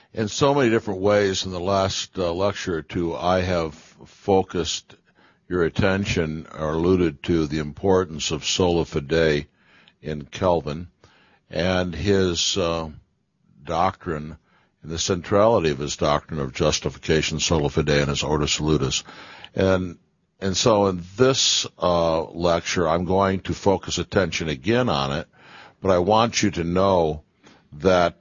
In so many different ways in the last lecture or two, I have focused your attention or alluded to the importance of sola fide in Calvin and his doctrine, and the centrality of his doctrine of justification, sola fide, and his Ordo Salutis. And so in this lecture, I'm going to focus attention again on it, but I want you to know that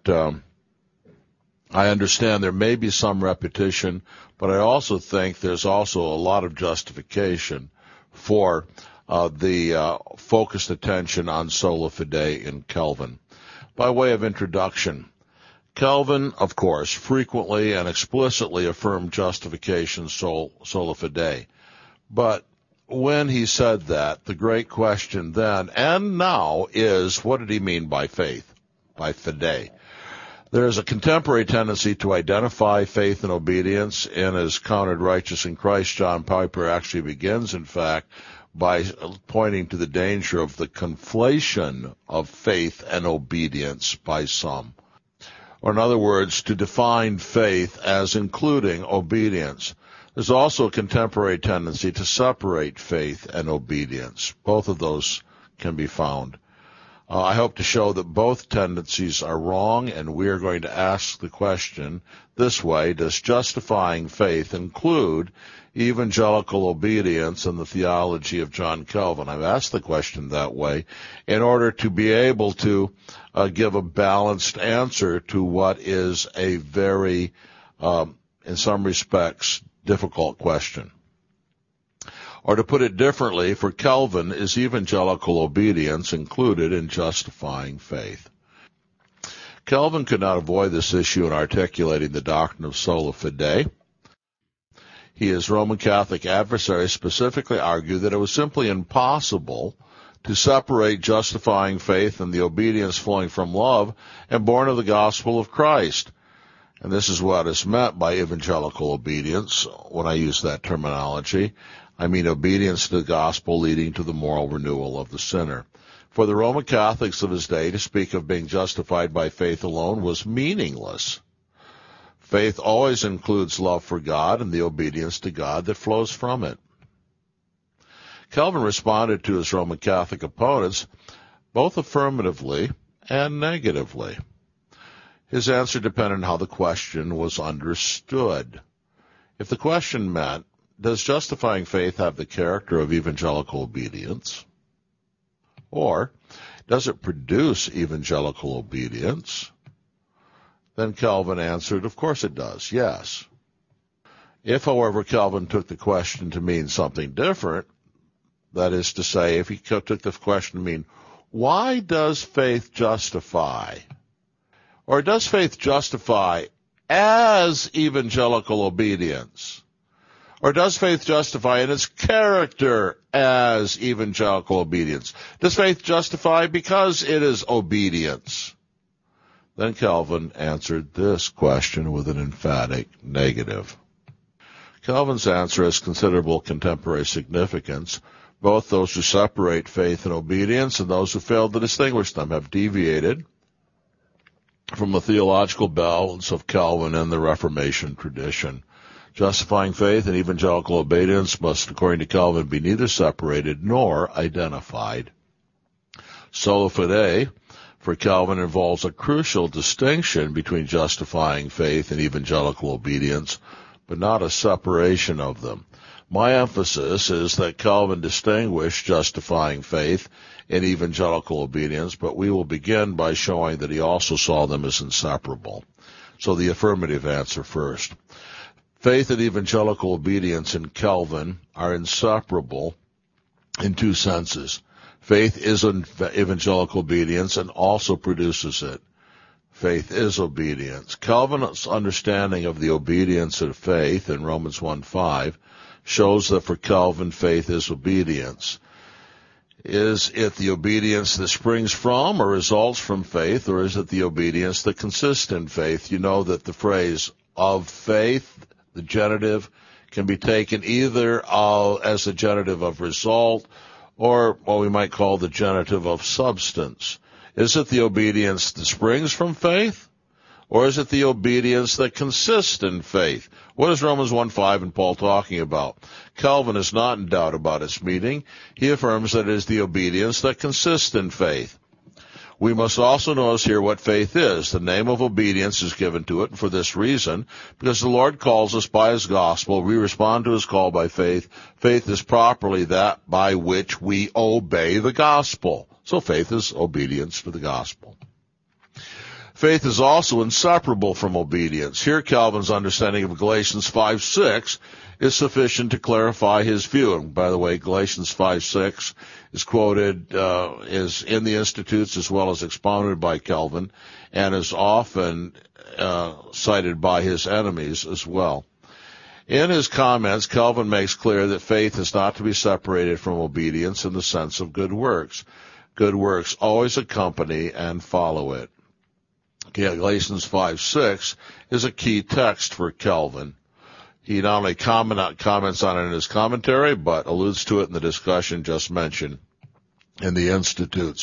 I understand there may be some repetition, but I also think there's also a lot of justification for the focused attention on sola fide in Calvin. By way of introduction, Calvin, of course, frequently and explicitly affirmed justification sola fide. But when he said that, the great question then and now is, what did he mean by faith, by fide? There is a contemporary tendency to identify faith and obedience, and as counted righteous in Christ, John Piper actually begins, in fact, by pointing to the danger of the conflation of faith and obedience by some. Or in other words, to define faith as including obedience. There's also a contemporary tendency to separate faith and obedience. Both of those can be found. I hope to show that both tendencies are wrong, and we are going to ask the question this way: does justifying faith include evangelical obedience in the theology of John Calvin? I've asked the question that way in order to be able to give a balanced answer to what is a very, in some respects, difficult question. Or to put it differently, for Calvin, is evangelical obedience included in justifying faith? Calvin could not avoid this issue in articulating the doctrine of sola fide. His Roman Catholic adversaries specifically argued that it was simply impossible to separate justifying faith and the obedience flowing from love and born of the gospel of Christ. And this is what is meant by evangelical obedience when I use that terminology. I mean obedience to the gospel leading to the moral renewal of the sinner. For the Roman Catholics of his day, to speak of being justified by faith alone was meaningless. Faith always includes love for God and the obedience to God that flows from it. Calvin responded to his Roman Catholic opponents both affirmatively and negatively. His answer depended on how the question was understood. If the question meant, does justifying faith have the character of evangelical obedience? Or does it produce evangelical obedience? Then Calvin answered, of course it does, yes. If, however, Calvin took the question to mean something different, that is to say, if he took the question to mean, why does faith justify? Or does faith justify as evangelical obedience? Or does faith justify in its character as evangelical obedience? Does faith justify because it is obedience? Then Calvin answered this question with an emphatic negative. Calvin's answer has considerable contemporary significance. Both those who separate faith and obedience and those who fail to distinguish them have deviated from the theological balance of Calvin and the Reformation tradition. Justifying faith and evangelical obedience must, according to Calvin, be neither separated nor identified. Sola fide, for Calvin, involves a crucial distinction between justifying faith and evangelical obedience, but not a separation of them. My emphasis is that Calvin distinguished justifying faith and evangelical obedience, but we will begin by showing that he also saw them as inseparable. So the affirmative answer first. Faith and evangelical obedience in Calvin are inseparable in two senses. Faith is evangelical obedience and also produces it. Faith is obedience. Calvin's understanding of the obedience of faith in Romans 1:5 shows that for Calvin, faith is obedience. Is it the obedience that springs from or results from faith, or is it the obedience that consists in faith? You know that the phrase of faith, the genitive, can be taken either as the genitive of result or what we might call the genitive of substance. Is it the obedience that springs from faith, Or is it the obedience that consists in faith? What is Romans 1:5 and Paul talking about? Calvin is not in doubt about its meaning. He affirms that it is the obedience that consists in faith. We must also notice here what faith is. The name of obedience is given to it, and for this reason, because the Lord calls us by His gospel, we respond to His call by faith. Faith is properly that by which we obey the gospel. So faith is obedience to the gospel. Faith is also inseparable from obedience. Here Calvin's understanding of Galatians 5:6 is sufficient to clarify his view. And by the way, Galatians 5:6 is quoted, is in the Institutes as well as expounded by Calvin, and is often cited by his enemies as well. In his comments, Calvin makes clear that faith is not to be separated from obedience in the sense of good works. Good works always accompany and follow it. Galatians 5:6 is a key text for Calvin. He not only comments on it in his commentary, but alludes to it in the discussion just mentioned in the Institutes.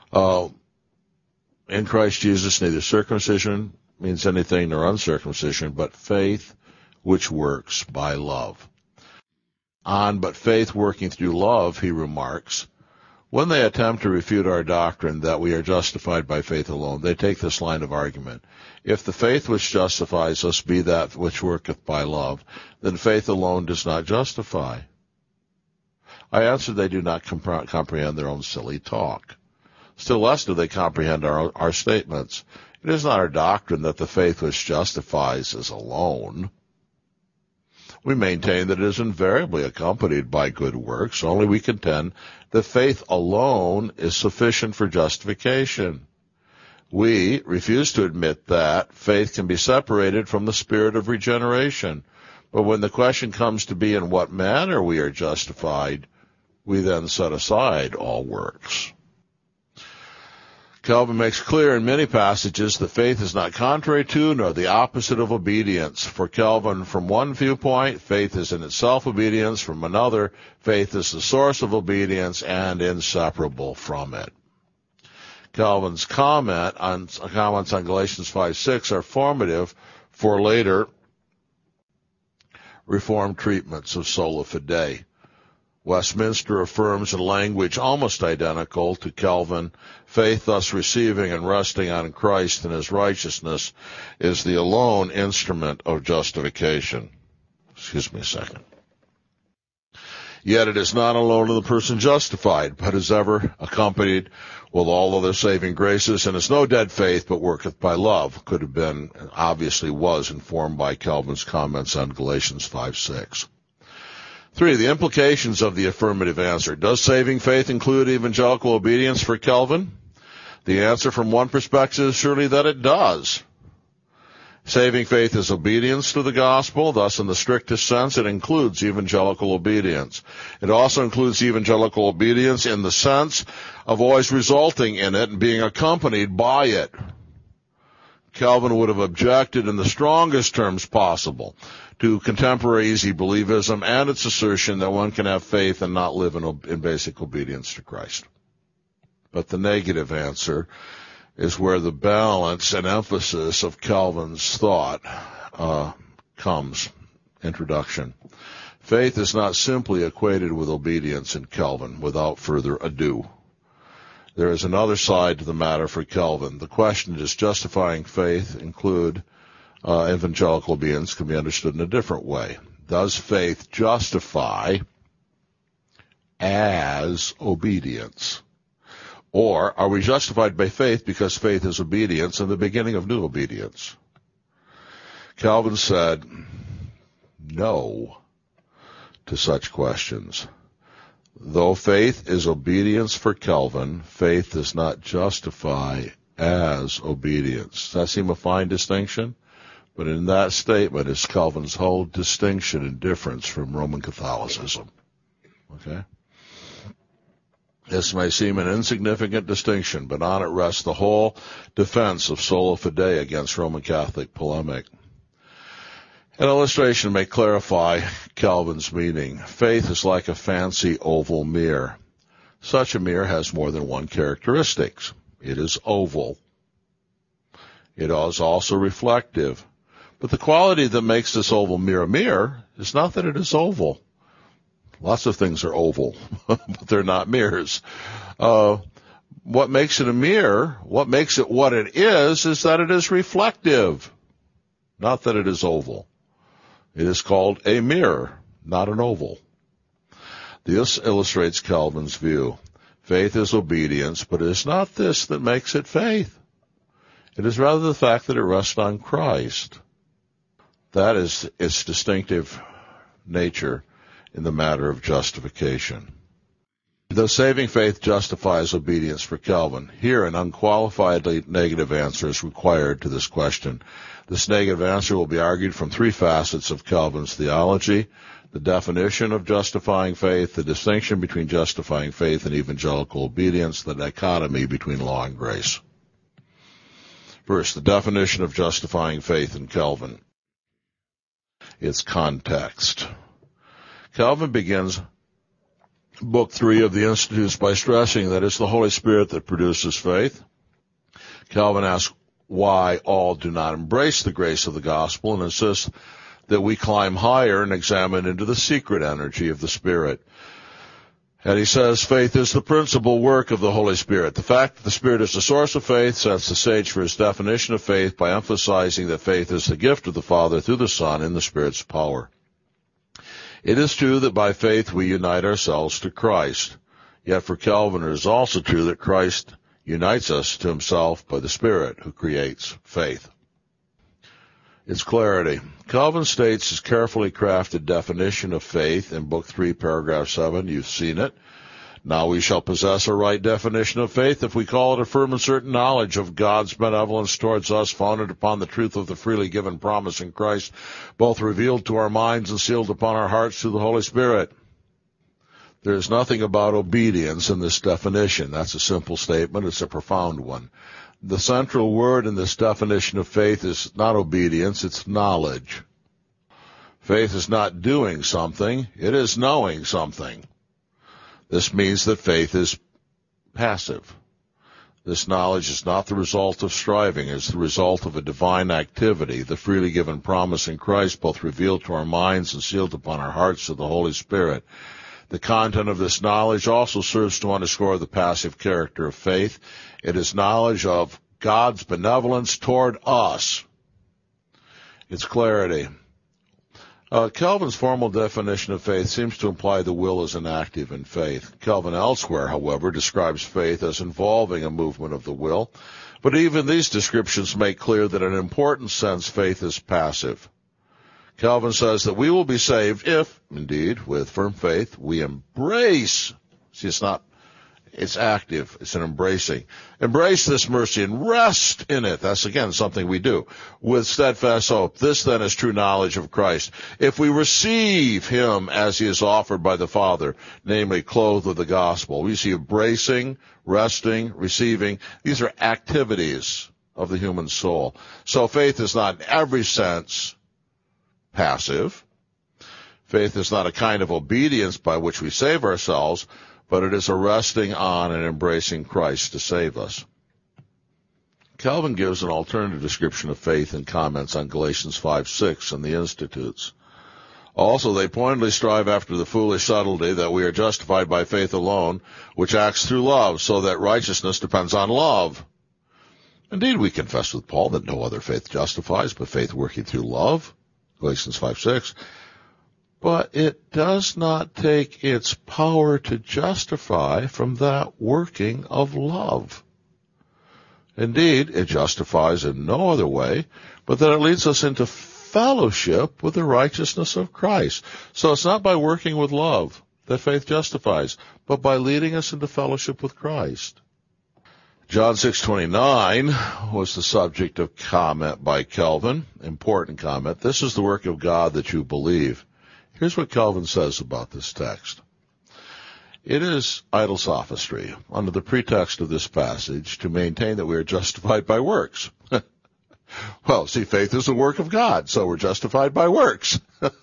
In Christ Jesus, neither circumcision means anything nor uncircumcision, but faith which works by love. On but faith working through love, he remarks, when they attempt to refute our doctrine that we are justified by faith alone, they take this line of argument. If the faith which justifies us be that which worketh by love, then faith alone does not justify. I answer they do not comprehend their own silly talk. Still less do they comprehend our statements. It is not our doctrine that the faith which justifies is alone. We maintain that it is invariably accompanied by good works, only we contend that faith alone is sufficient for justification. We refuse to admit that faith can be separated from the spirit of regeneration. But when the question comes to be in what manner we are justified, we then set aside all works. Calvin makes clear in many passages that faith is not contrary to nor the opposite of obedience. For Calvin, from one viewpoint, faith is in itself obedience. From another, faith is the source of obedience and inseparable from it. Calvin's comments on Galatians 5:6 are formative for later Reformed treatments of sola fide. Westminster affirms in language almost identical to Calvin, faith thus receiving and resting on Christ and His righteousness is the alone instrument of justification. Excuse me a second. Yet it is not alone in the person justified, but is ever accompanied with all other saving graces, and is no dead faith, but worketh by love. Could have been, obviously was, informed by Calvin's comments on Galatians 5:6. 3. The implications of the affirmative answer. Does saving faith include evangelical obedience for Calvin? The answer from one perspective is surely that it does. Saving faith is obedience to the gospel, thus in the strictest sense it includes evangelical obedience. It also includes evangelical obedience in the sense of always resulting in it and being accompanied by it. Calvin would have objected in the strongest terms possible to contemporary easy believism and its assertion that one can have faith and not live in basic obedience to Christ. But the negative answer is where the balance and emphasis of Calvin's thought comes. Introduction. Faith is not simply equated with obedience in Calvin without further ado. There is another side to the matter for Calvin. The question, does justifying faith include evangelical obedience, can be understood in a different way. Does faith justify as obedience? Or are we justified by faith because faith is obedience and the beginning of new obedience? Calvin said no to such questions. Though faith is obedience for Calvin, faith does not justify as obedience. Does that seem a fine distinction? But in that statement is Calvin's whole distinction and difference from Roman Catholicism. Okay? This may seem an insignificant distinction, but on it rests the whole defense of sola fide against Roman Catholic polemic. An illustration may clarify Calvin's meaning. Faith is like a fancy oval mirror. Such a mirror has more than one characteristic. It is oval. It is also reflective. But the quality that makes this oval mirror a mirror is not that it is oval. Lots of things are oval, but they're not mirrors. What makes it a mirror, what makes it what it is that it is reflective, not that it is oval. It is called a mirror, not an oval. This illustrates Calvin's view. Faith is obedience, but it is not this that makes it faith. It is rather the fact that it rests on Christ. That is its distinctive nature in the matter of justification. The saving faith justifies obedience for Calvin. Here, an unqualifiedly negative answer is required to this question. This negative answer will be argued from three facets of Calvin's theology: the definition of justifying faith, the distinction between justifying faith and evangelical obedience, the dichotomy between law and grace. First, the definition of justifying faith in Calvin. Its context. Calvin begins Book 3 of the Institutes by stressing that it's the Holy Spirit that produces faith. Calvin asks why all do not embrace the grace of the gospel and insists that we climb higher and examine into the secret energy of the Spirit. And he says faith is the principal work of the Holy Spirit. The fact that the Spirit is the source of faith sets the stage for his definition of faith by emphasizing that faith is the gift of the Father through the Son in the Spirit's power. It is true that by faith we unite ourselves to Christ. Yet for Calvin it is also true that Christ unites us to himself by the Spirit who creates faith. Its clarity. Calvin states his carefully crafted definition of faith in Book 3, paragraph 7. You've seen it. Now we shall possess a right definition of faith if we call it a firm and certain knowledge of God's benevolence towards us, founded upon the truth of the freely given promise in Christ, both revealed to our minds and sealed upon our hearts through the Holy Spirit. There is nothing about obedience in this definition. That's a simple statement. It's a profound one. The central word in this definition of faith is not obedience, it's knowledge. Faith is not doing something, it is knowing something. This means that faith is passive. This knowledge is not the result of striving, it's the result of a divine activity, the freely given promise in Christ, both revealed to our minds and sealed upon our hearts through the Holy Spirit. The content of this knowledge also serves to underscore the passive character of faith. It is knowledge of God's benevolence toward us. Its clarity. Calvin's formal definition of faith seems to imply the will is inactive in faith. Calvin elsewhere, however, describes faith as involving a movement of the will. But even these descriptions make clear that in an important sense faith is passive. Calvin says that we will be saved if, indeed, with firm faith, we embrace. See, it's active. It's an embracing. Embrace this mercy and rest in it. That's, again, something we do. With steadfast hope. This, then, is true knowledge of Christ. If we receive him as he is offered by the Father, namely, clothed with the gospel, we see embracing, resting, receiving. These are activities of the human soul. So faith is not, in every sense, passive. Faith is not a kind of obedience by which we save ourselves, but it is a resting on and embracing Christ to save us. Calvin gives an alternative description of faith in comments on Galatians 5:6 and the Institutes. Also, they pointedly strive after the foolish subtlety that we are justified by faith alone, which acts through love, so that righteousness depends on love. Indeed, we confess with Paul that no other faith justifies, but faith working through love, Galatians 5:6. But it does not take its power to justify from that working of love. Indeed, it justifies in no other way, but that it leads us into fellowship with the righteousness of Christ. So it's not by working with love that faith justifies, but by leading us into fellowship with Christ. John 6:29 was the subject of comment by Calvin, important comment. This is the work of God that you believe. Here's what Calvin says about this text. It is idle sophistry, under the pretext of this passage, to maintain that we are justified by works. Well, see, faith is the work of God, so we're justified by works.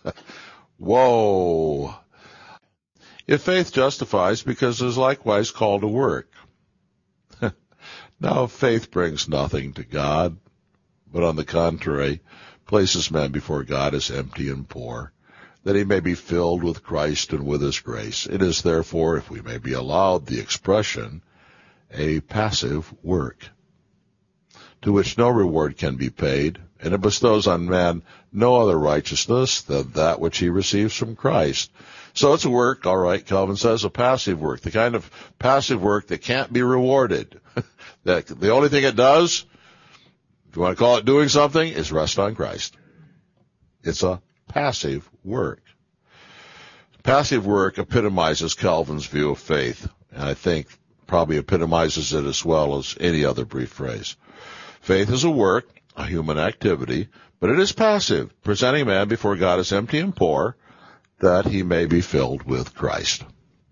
Whoa. If faith justifies, because it is likewise called to work. Now, faith brings nothing to God. but on the contrary, places man before God as empty and poor, that he may be filled with Christ and with his grace. It is therefore, if we may be allowed the expression, a passive work, to which no reward can be paid, and it bestows on man no other righteousness than that which he receives from Christ. So it's a work, all right, Calvin says, a passive work, the kind of passive work that can't be rewarded. That the only thing it does, if you want to call it doing something, is rest on Christ. It's a passive work. Passive work epitomizes Calvin's view of faith, and I think probably epitomizes it as well as any other brief phrase. Faith is a work, a human activity, but it is passive, presenting man before God as empty and poor, that he may be filled with Christ.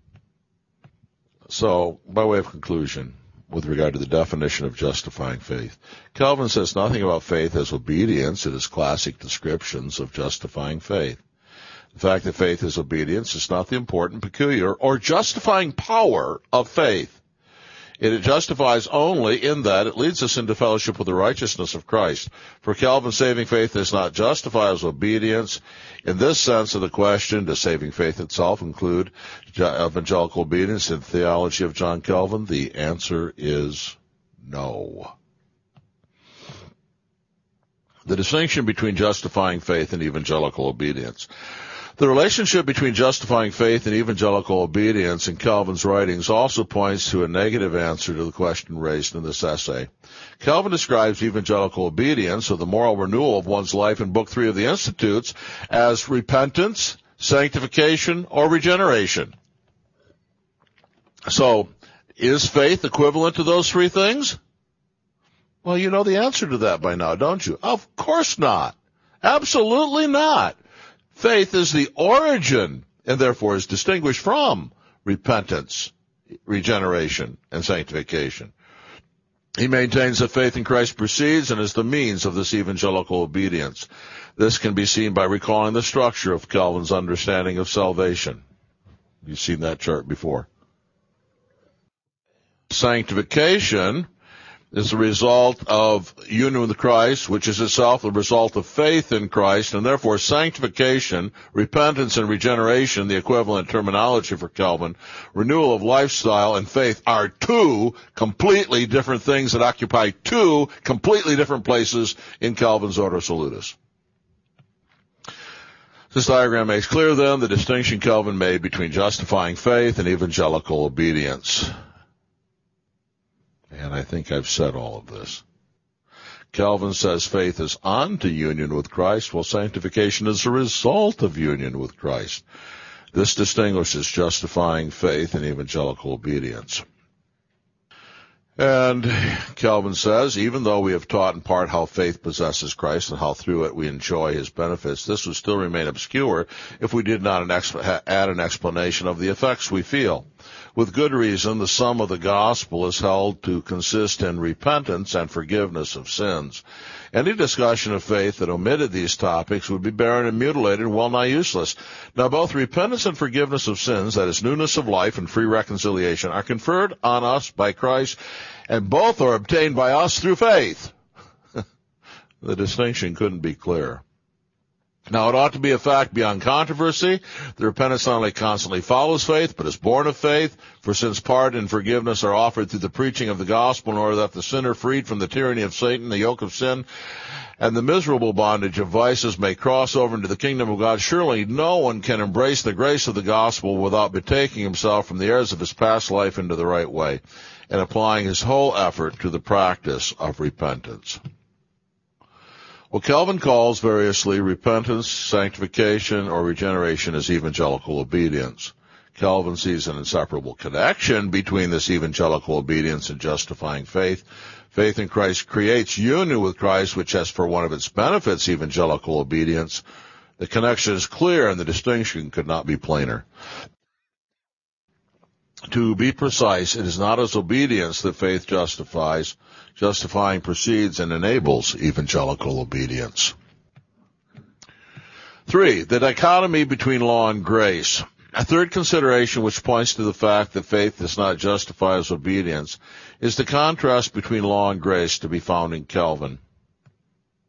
So, by way of conclusion, with regard to the definition of justifying faith, Calvin says nothing about faith as obedience in his classic descriptions of justifying faith. The fact that faith is obedience is not the important, peculiar, or justifying power of faith. It justifies only in that it leads us into fellowship with the righteousness of Christ. For Calvin, saving faith does not justify as obedience. In this sense of the question, does saving faith itself include evangelical obedience in the theology of John Calvin? The answer is no. The distinction between justifying faith and evangelical obedience. The relationship between justifying faith and evangelical obedience in Calvin's writings also points to a negative answer to the question raised in this essay. Calvin describes evangelical obedience, or the moral renewal of one's life, in Book 3 of the Institutes as repentance, sanctification, or regeneration. So, is faith equivalent to those three things? Well, you know the answer to that by now, don't you? Of course not. Absolutely not. Faith is the origin, and therefore is distinguished from repentance, regeneration, and sanctification. He maintains that faith in Christ precedes and is the means of this evangelical obedience. This can be seen by recalling the structure of Calvin's understanding of salvation. You've seen that chart before. Sanctification is the result of union with Christ, which is itself the result of faith in Christ, and therefore sanctification, repentance, and regeneration, the equivalent terminology for Calvin, renewal of lifestyle and faith, are two completely different things that occupy two completely different places in Calvin's Ordo Salutis. This diagram makes clear, then, the distinction Calvin made between justifying faith and evangelical obedience. And I think I've said all of this. Calvin says faith is on to union with Christ, while sanctification is a result of union with Christ. This distinguishes justifying faith and evangelical obedience. And Calvin says, even though we have taught in part how faith possesses Christ and how through it we enjoy his benefits, this would still remain obscure if we did not add an explanation of the effects we feel. With good reason, the sum of the gospel is held to consist in repentance and forgiveness of sins. Any discussion of faith that omitted these topics would be barren and mutilated and well nigh useless. Now, both repentance and forgiveness of sins, that is, newness of life and free reconciliation, are conferred on us by Christ, and both are obtained by us through faith. The distinction couldn't be clearer. Now, it ought to be a fact beyond controversy. The repentance not only constantly follows faith, but is born of faith. For since pardon and forgiveness are offered through the preaching of the gospel, in order that the sinner, freed from the tyranny of Satan, the yoke of sin, and the miserable bondage of vices, may cross over into the kingdom of God, surely no one can embrace the grace of the gospel without betaking himself from the errors of his past life into the right way, and applying his whole effort to the practice of repentance. What Calvin calls variously repentance, sanctification, or regeneration is evangelical obedience. Calvin sees an inseparable connection between this evangelical obedience and justifying faith. Faith in Christ creates union with Christ, which has for one of its benefits evangelical obedience. The connection is clear and the distinction could not be plainer. To be precise, it is not as obedience that faith justifies. Justifying precedes and enables evangelical obedience. 3. The dichotomy between law and grace. A third consideration which points to the fact that faith does not justify as obedience is the contrast between law and grace to be found in Calvin.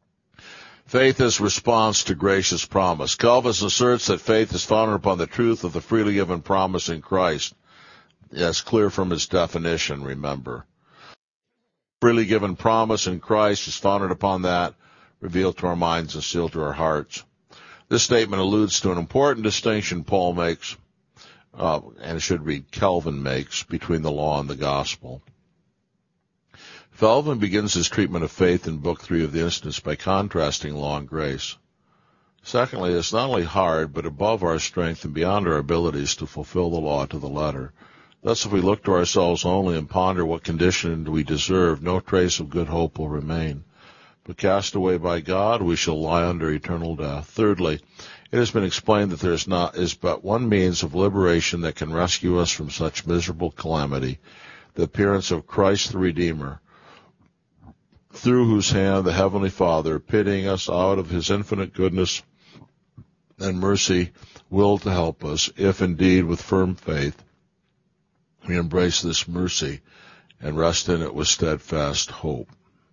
Faith is response to gracious promise. Calvin asserts that faith is founded upon the truth of the freely given promise in Christ. That's clear from his definition, remember. Freely given promise in Christ is founded upon that, revealed to our minds and sealed to our hearts. This statement alludes to an important distinction Paul makes, and it should read Calvin makes, between the law and the gospel. Calvin begins his treatment of faith in Book 3 of the Instance by contrasting law and grace. Secondly, it's not only hard, but above our strength and beyond our abilities to fulfill the law to the letter. Thus, if we look to ourselves only and ponder what condition we deserve, no trace of good hope will remain. But cast away by God, we shall lie under eternal death. Thirdly, it has been explained that there is but one means of liberation that can rescue us from such miserable calamity, the appearance of Christ the Redeemer, through whose hand the Heavenly Father, pitying us out of his infinite goodness and mercy, willed to help us, if indeed with firm faith we embrace this mercy and rest in it with steadfast hope.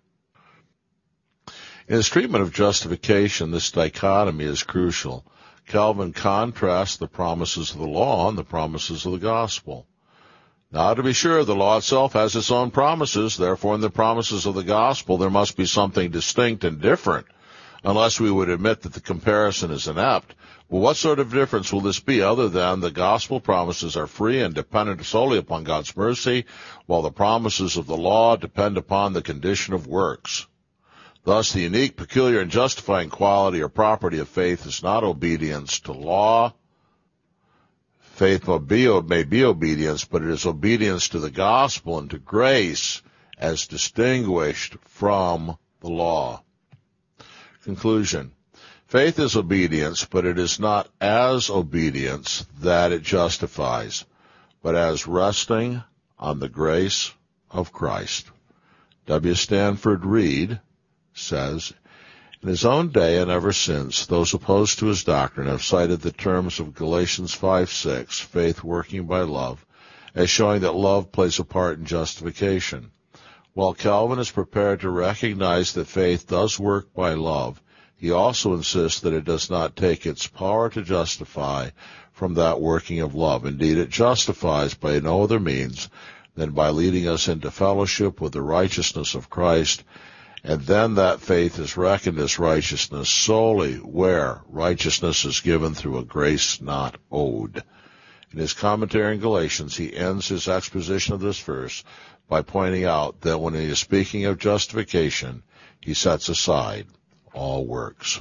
In his treatment of justification, this dichotomy is crucial. Calvin contrasts the promises of the law and the promises of the gospel. Now, to be sure, the law itself has its own promises. Therefore, in the promises of the gospel, there must be something distinct and different, unless we would admit that the comparison is inept. Well, what sort of difference will this be other than the gospel promises are free and dependent solely upon God's mercy, while the promises of the law depend upon the condition of works? Thus, the unique, peculiar, and justifying quality or property of faith is not obedience to law. Faith may be obedience, but it is obedience to the gospel and to grace as distinguished from the law. Conclusion. Faith is obedience, but it is not as obedience that it justifies, but as resting on the grace of Christ. W. Stanford Reed says, in his own day and ever since, those opposed to his doctrine have cited the terms of Galatians 5:6, faith working by love, as showing that love plays a part in justification. While Calvin is prepared to recognize that faith does work by love, he also insists that it does not take its power to justify from that working of love. Indeed, it justifies by no other means than by leading us into fellowship with the righteousness of Christ, and then that faith is reckoned as righteousness solely where righteousness is given through a grace not owed. In his commentary in Galatians, he ends his exposition of this verse by pointing out that when he is speaking of justification, he sets aside all works.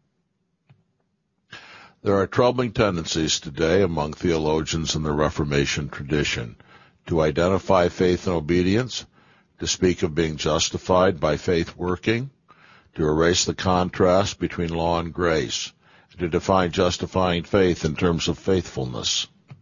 There are troubling tendencies today among theologians in the Reformation tradition to identify faith and obedience, to speak of being justified by faith working, to erase the contrast between law and grace, and to define justifying faith in terms of faithfulness.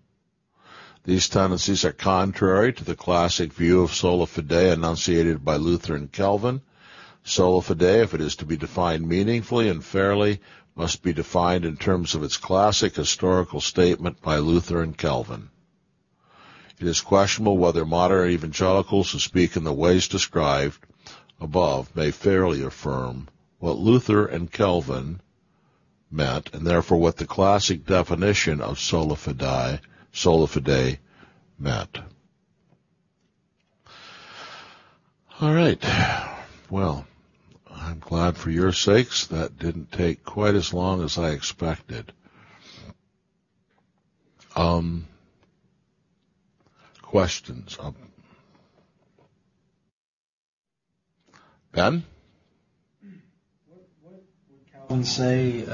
These tendencies are contrary to the classic view of sola fide enunciated by Luther and Calvin. Sola fide, if it is to be defined meaningfully and fairly, must be defined in terms of its classic historical statement by Luther and Calvin. It is questionable whether modern evangelicals who speak in the ways described above may fairly affirm what Luther and Calvin meant, and therefore what the classic definition of sola fide meant. All right. Well, I'm glad for your sakes that didn't take quite as long as I expected. Questions? Ben? What would Calvin say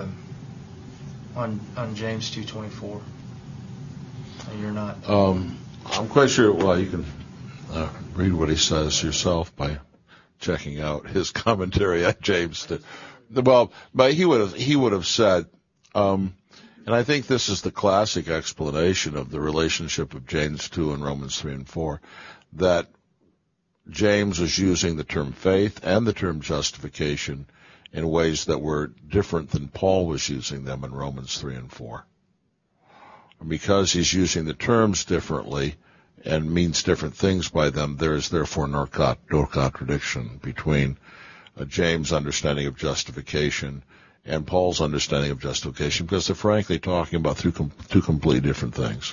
on James 2:24? You're not. I'm quite sure. Well, you can read what he says yourself by checking out his commentary on James. Well, but he would have said. And I think this is the classic explanation of the relationship of James 2 and Romans 3 and 4, that James was using the term faith and the term justification in ways that were different than Paul was using them in Romans 3 and 4. And because he's using the terms differently and means different things by them, there is therefore no contradiction between James' understanding of justification and Paul's understanding of justification, because they're frankly talking about two completely different things.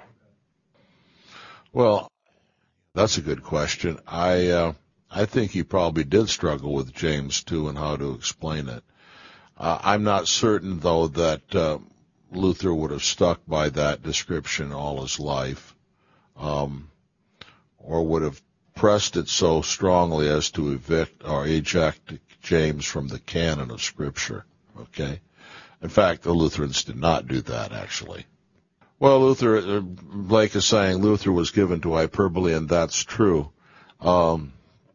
Well, that's a good question. I think he probably did struggle with James too and how to explain it. I'm not certain, though, that Luther would have stuck by that description all his life, or would have pressed it so strongly as to evict or eject James from the canon of Scripture. Okay? In fact, the Lutherans did not do that, actually. Well, Blake is saying Luther was given to hyperbole, and that's true. And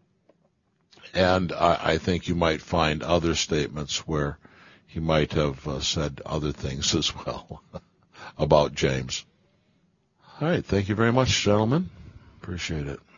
I think you might find other statements where he might have said other things as well about James. All right. Thank you very much, gentlemen. Appreciate it.